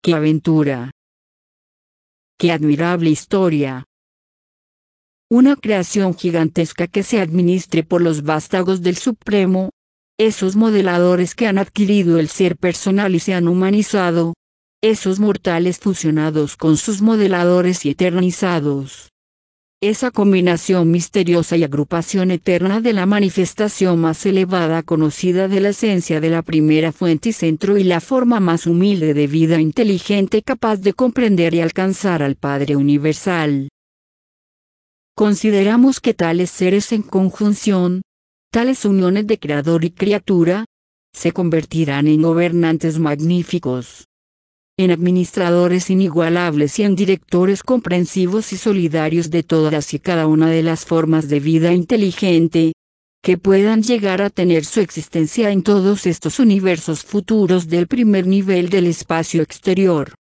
¡Qué aventura! ¡Qué admirable historia! Una creación gigantesca que se administre por los vástagos del Supremo, esos modeladores que han adquirido el ser personal y se han humanizado, esos mortales fusionados con sus modeladores y eternizados. Esa combinación misteriosa y agrupación eterna de la manifestación más elevada conocida de la esencia de la primera fuente y centro y la forma más humilde de vida inteligente capaz de comprender y alcanzar al Padre Universal. Consideramos que tales seres en conjunción, tales uniones de creador y criatura, se convertirán en gobernantes magníficos, en administradores inigualables y en directores comprensivos y solidarios de todas y cada una de las formas de vida inteligente, que puedan llegar a tener su existencia en todos estos universos futuros del primer nivel del espacio exterior.